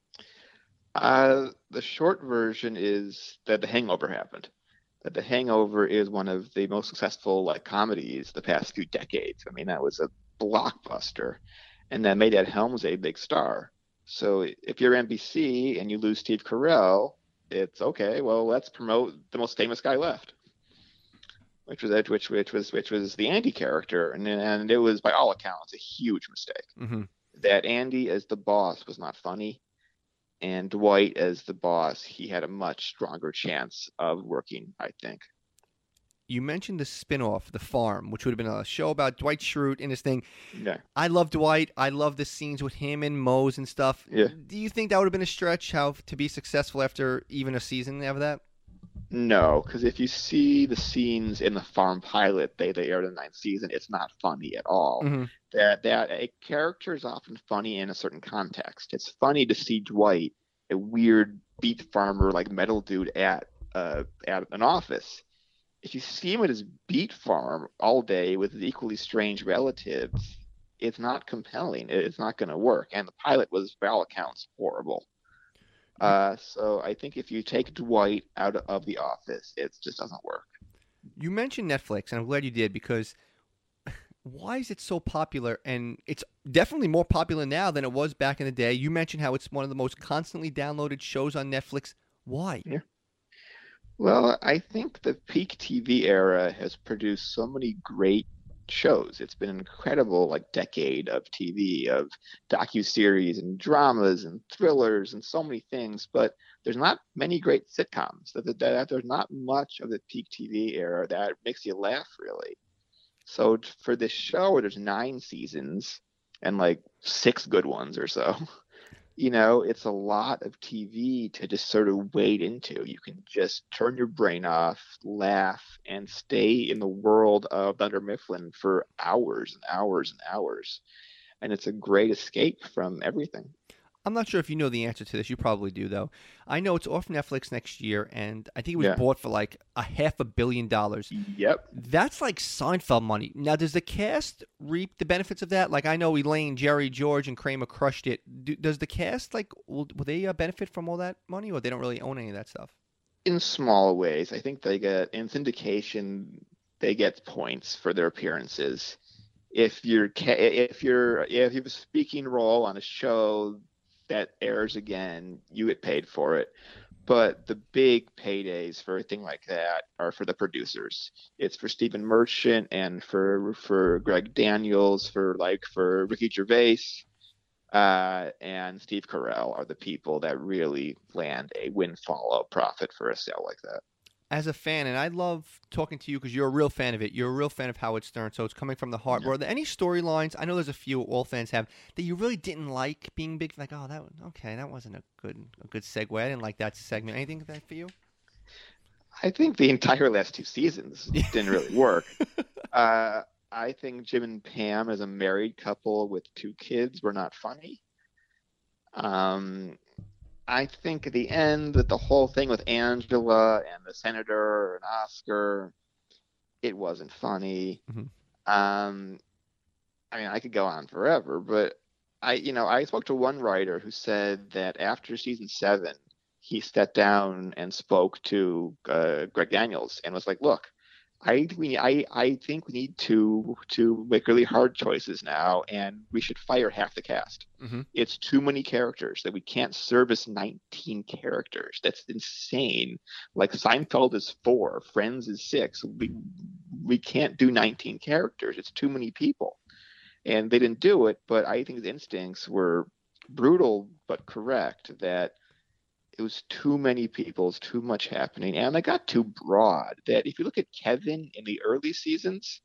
Uh, the short version is that The Hangover happened. That The Hangover is one of the most successful like comedies the past few decades. I mean, that was a blockbuster, and that made Ed Helms a big star. So if you're N B C and you lose Steve Carell, it's okay. Well, let's promote the most famous guy left, which was which which was which was the Andy character, and and it was by all accounts a huge mistake. Mm-hmm. That Andy as the boss was not funny, and Dwight as the boss, he had a much stronger chance of working, I think. You mentioned the spin-off, The Farm, which would have been a show about Dwight Schrute and his thing. Yeah, I love Dwight. I love the scenes with him and Mose and stuff. yeah. Do you think that would have been a stretch how to be successful after even a season of that? No, because if you see the scenes in the Farm pilot they they aired in the ninth season, it's not funny at all. Mm-hmm. That that a character is often funny in a certain context. It's funny to see Dwight, a weird beet farmer like metal dude at uh at an office. If you see him at his beet farm all day with his equally strange relatives, it's not compelling. It's not going to work. And the pilot was, by all accounts, horrible. You, Uh, so I think if you take Dwight out of the office, it just doesn't work. you mentioned Netflix, and I'm glad you did because why is it so popular? And it's definitely more popular now than it was back in the day. You mentioned how it's one of the most constantly downloaded shows on Netflix. Why? Yeah. Well, I think the peak T V era has produced so many great shows. It's been an incredible like decade of T V, of docuseries and dramas and thrillers and so many things, but there's not many great sitcoms. That, that, that there's not much of the peak T V era that makes you laugh really. So for this show where there's nine seasons and like six good ones or so, you know, it's a lot of T V to just sort of wade into. You can just turn your brain off, laugh, and stay in the world of Dunder Mifflin for hours and hours and hours. And it's a great escape from everything. I'm not sure if you know the answer to this. You probably do, though. I know it's off Netflix next year, and I think it was Yeah. bought for like a half a billion dollars. Yep. That's like Seinfeld money. Now, does the cast reap the benefits of that? Like, I know Elaine, Jerry, George, and Kramer crushed it. Do, does the cast, like, will, will they uh, benefit from all that money, or they don't really own any of that stuff? In small ways, I think they get in syndication, they get points for their appearances. If you're ca- if you're if you have a speaking role on a show that airs again, you get paid for it. But the big paydays for a thing like that are for the producers. It's for Stephen Merchant and for for Greg Daniels, for like for Ricky Gervais, uh, and Steve Carell are the people that really land a windfall of profit for a sale like that. As a fan, and I love talking to you because you're a real fan of it. You're a real fan of Howard Stern, so it's coming from the heart. Yeah. Were there any storylines? I know there's a few all fans have that you really didn't like being big. Like, oh, that okay, that wasn't a good a good segue. I didn't like that segment. Anything like that for you? I think the entire last two seasons didn't really work. Uh, I think Jim and Pam as a married couple with two kids were not funny. Um, I think at the end that the whole thing with Angela and the senator and Oscar, it wasn't funny. hmm Um, I mean, I could go on forever, but I, you know, I spoke to one writer who said that after season seven, he sat down and spoke to uh, Greg Daniels and was like, "Look, I think we, I, I think we need to to make really hard choices now, and we should fire half the cast. hmm It's too many characters that we can't service nineteen characters. That's insane. Like Seinfeld is four, Friends is six. We we can't do nineteen characters. It's too many people." And they didn't do it, but I think his instincts were brutal but correct that it was too many people, it's too much happening, and they got too broad. That if you look at Kevin in the early seasons,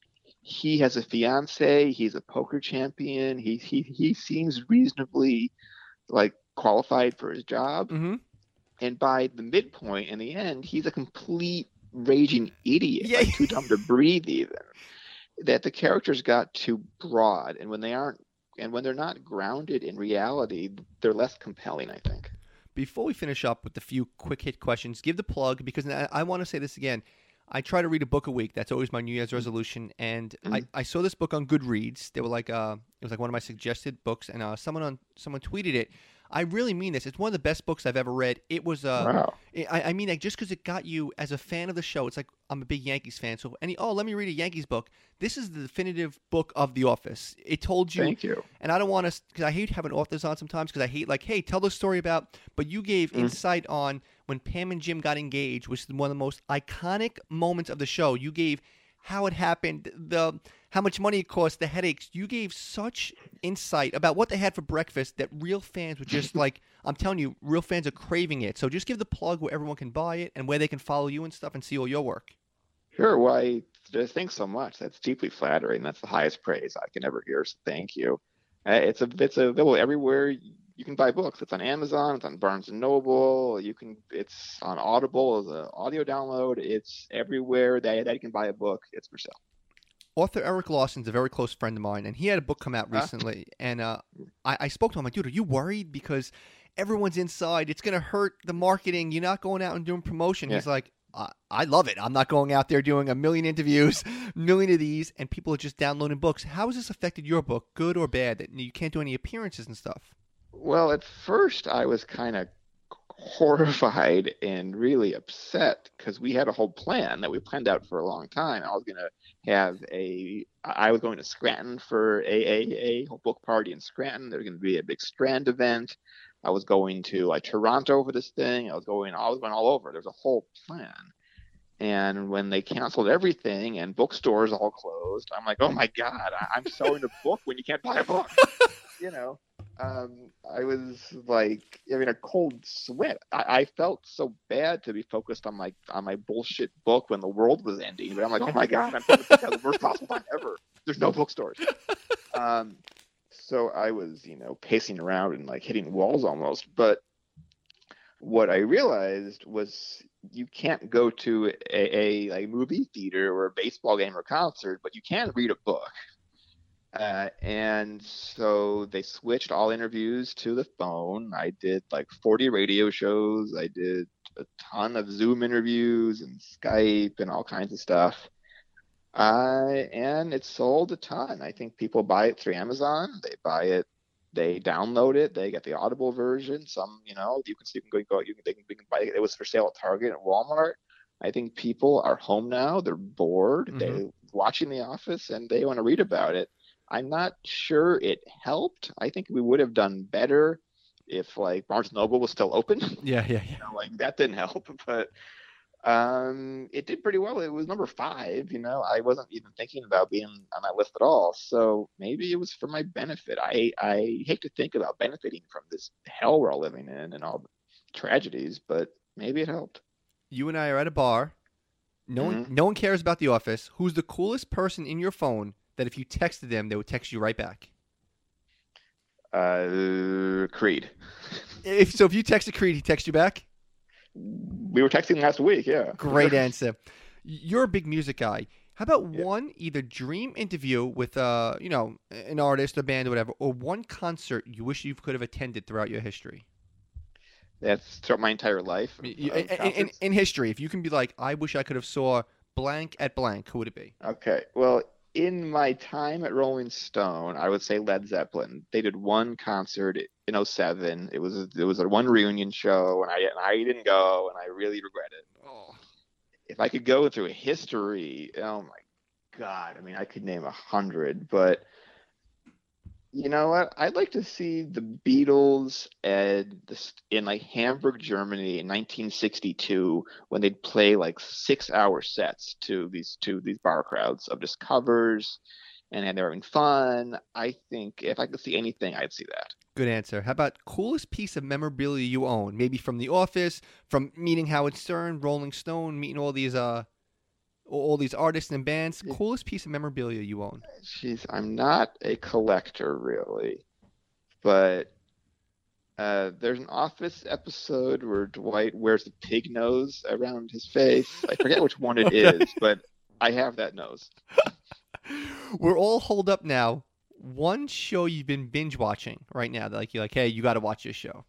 he has a fiance, he's a poker champion, he he he seems reasonably like qualified for his job, hmm and by the midpoint in the end, he's a complete raging idiot, Yeah. like too dumb to breathe even. That the characters got too broad, and when they aren't, and when they're not grounded in reality, they're less compelling, I think. Before we finish up with the few quick hit questions, give the plug because I, I want to say this again. I try to read a book a week. That's always my New Year's resolution. And I, Mhm. I saw this book on Goodreads. They were like, uh, it was like one of my suggested books, and uh, someone on someone tweeted it. I really mean this. It's one of the best books I've ever read. It was uh, Wow. I, I mean, like, just because it got you as a fan of the show, it's like I'm a big Yankees fan. So, any oh, let me read a Yankees book. This is the definitive book of The Office. It told you, Thank you. and I don't want to, because I hate having authors on sometimes, because I hate like, hey, tell the story about. But you gave Mm. insight on when Pam and Jim got engaged, which is one of the most iconic moments of the show. You gave how it happened, the how much money it cost, the headaches. You gave such insight about what they had for breakfast that real fans were just like, I'm telling you, real fans are craving it. So just give the plug where everyone can buy it and where they can follow you and stuff and see all your work. Sure. Why? Thanks so much. That's deeply flattering. That's the highest praise I can ever hear. So thank you. Uh, it's a it's available everywhere you can buy books. It's on Amazon. It's on Barnes and Noble. You can. It's on Audible as an audio download. It's everywhere that, that you can buy a book. It's for sale. Author Eric Lawson's a very close friend of mine, and he had a book come out Huh? recently. And uh, I, I spoke to him like, dude, are you worried because everyone's inside? It's gonna hurt the marketing. You're not going out and doing promotion. Yeah. He's like, I, I love it. I'm not going out there doing a million interviews, million of these, and people are just downloading books. How has this affected your book, good or bad? That you can't do any appearances and stuff. Well, at first I was kind of horrified and really upset because we had a whole plan that we planned out for a long time. I was going to have a, I was going to Scranton for a, a, a book party in Scranton. There was going to be a big Strand event. I was going to like Toronto for this thing. I was going, I was going all over. There was a whole plan. And when they canceled everything and bookstores all closed, I'm like, oh my God, I- I'm selling a book when you can't buy a book. You know, um, I was like, I mean, a cold sweat. I, I felt so bad to be focused on my on my bullshit book when the world was ending. But I'm like, oh my God, I'm putting this book out at the worst possible time ever. There's no bookstores. Um, so I was, you know, pacing around and like hitting walls almost. But what I realized was you can't go to a, a like movie theater or a baseball game or concert, but you can read a book. Uh, and so they switched all interviews to the phone. I did like forty radio shows. I did a ton of Zoom interviews and Skype and all kinds of stuff. Uh, and it sold a ton. I think people buy it through Amazon. They buy it, they download it, they get the Audible version. Some, you know, you can you can go, go you can they can, they can buy it. It was for sale at Target and Walmart. I think people are home now. They're bored. Mm-hmm. They're watching The Office and they want to read about it. I'm not sure it helped. I think we would have done better if like Barnes and Noble was still open. Yeah, yeah, yeah. You know, like that didn't help, but um, it did pretty well. It was number five. You know, I wasn't even thinking about being on that list at all. So maybe it was for my benefit. I I hate to think about benefiting from this hell we're all living in and all the tragedies, but maybe it helped. You and I are at a bar. No mm-hmm. one, no one cares about The Office. Who's the coolest person in your phone that if you texted them, they would text you right back? Uh, Creed. If so, if you texted Creed, he texts you back. We were texting last week, yeah. Great answer. You're a big music guy. How about yeah. one either dream interview with uh, you know, an artist, a band, or whatever, or one concert you wish you could have attended throughout your history? That's throughout my entire life. Of, in, of in, in, in history, if you can be like, I wish I could have saw blank at blank, who would it be? Okay, well, in my time at Rolling Stone, I would say Led Zeppelin. They did one concert in oh seven. It was it was a one reunion show, and I and I didn't go, and I really regret it. Oh. If I could go through history, oh my God! I mean, I could name a hundred, but you know what? I'd like to see the Beatles and the, in like Hamburg, Germany in nineteen sixty-two when they'd play like six-hour sets to these to these bar crowds of just covers, and, and they're having fun. I think if I could see anything, I'd see that. Good answer. How about coolest piece of memorabilia you own? Maybe from The Office, from meeting Howard Stern, Rolling Stone, meeting all these uh. all these artists and bands. Coolest piece of memorabilia you own? Jeez, I'm not a collector really, but uh, there's an Office episode where Dwight wears a pig nose around his face. I forget which one it okay. is, but I have that nose. We're all holed up now. One show you've been binge watching right now that like you're like, hey, you got to watch this show.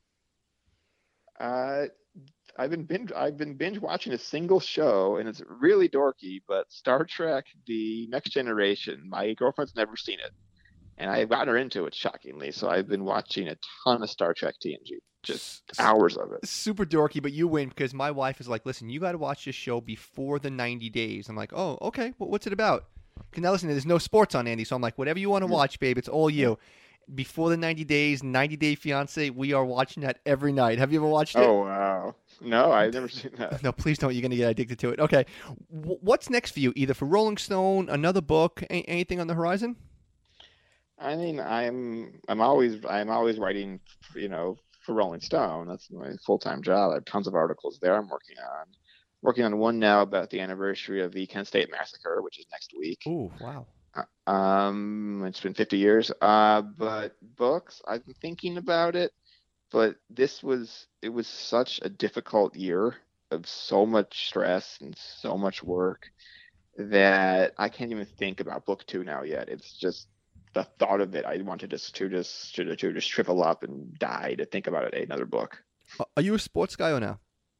Uh. I've been binge I've been binge watching a single show, and it's really dorky, but Star Trek: The Next Generation. My girlfriend's never seen it, and I've gotten her into it shockingly. So I've been watching a ton of Star Trek T N G, just hours of it. Super dorky, but you win because my wife is like, listen, you got to watch this show before the ninety days. I'm like, oh, okay. Well, what's it about? Because now listen, there's no sports on, Andy, so I'm like, whatever you want to watch, babe, it's all you. Before the ninety days, ninety Day Fiance, we are watching that every night. Have you ever watched it? Oh, wow. No, I've never seen that. No, please don't. You're going to get addicted to it. Okay. W- what's next for you? Either for Rolling Stone, another book, a- anything on the horizon? I mean, I'm I'm always I'm always writing, you know, for Rolling Stone. That's my full-time job. I have tons of articles there I'm working on. Working on one now about the anniversary of the Kent State Massacre, which is next week. Ooh, wow. Um, it's been fifty years. Uh, but books, I've been thinking about it, but this was, it was such a difficult year of so much stress and so much work that I can't even think about book two now yet. It's just the thought of it. I want to just, to just, to, to just shrivel up and die to think about it, another book. Are you a sports guy or no?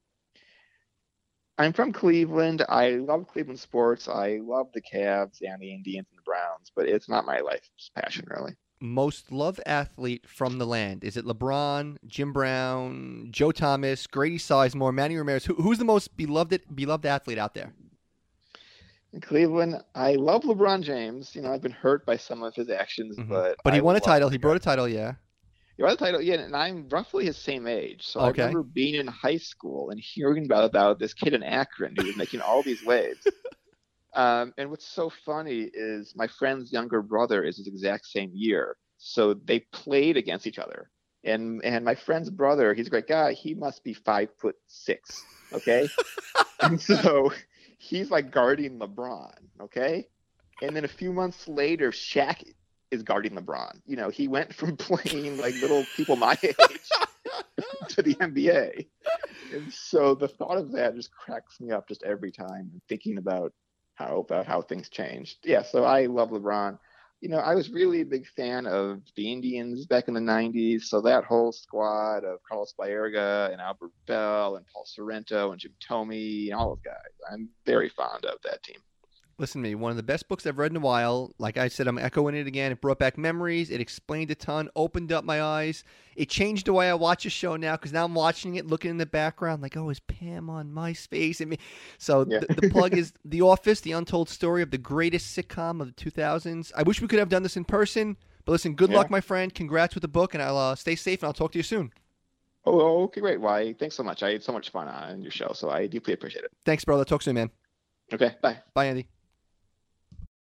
I'm from Cleveland. I love Cleveland sports. I love the Cavs and the Indians and the Browns, but it's not my life's passion, really. Most loved athlete from the land? Is it LeBron, Jim Brown, Joe Thomas, Grady Sizemore, Manny Ramirez? Who, who's the most beloved beloved athlete out there? In Cleveland, I love LeBron James. You know, I've been hurt by some of his actions, mm-hmm. but but he I won a title. him. He brought a title, yeah. Yeah, the title, yeah, and I'm roughly his same age. So I Okay. remember being in high school and hearing about about this kid in Akron who was making all these waves. Um, and what's so funny is my friend's younger brother is his exact same year. So they played against each other. And and my friend's brother, he's a great guy. He must be five foot six. Okay. And so he's like guarding LeBron. Okay. And then a few months later, Shaq is guarding LeBron. You know, he went from playing like little people my age to the N B A. And so the thought of that just cracks me up just every time thinking about how about how things changed. Yeah, so I love LeBron. You know, I was really a big fan of the Indians back in the nineties. So that whole squad of Carlos Baerga and Albert Bell and Paul Sorrento and Jim Thome and all those guys. I'm very fond of that team. Listen to me, one of the best books I've read in a while. Like I said, I'm echoing it again. It brought back memories. It explained a ton, opened up my eyes. It changed the way I watch a show now because now I'm watching it, looking in the background, like, oh, is Pam on MySpace? And me. So Yeah. the, the plug is The Office, the untold story of the greatest sitcom of the two thousands. I wish we could have done this in person, but listen, good Yeah. luck, my friend. Congrats with the book, and I'll uh, stay safe, and I'll talk to you soon. Oh, okay, great. Why, thanks so much. I had so much fun on your show, so I deeply appreciate it. Thanks, brother. Talk soon, man. Okay, bye. Bye, Andy.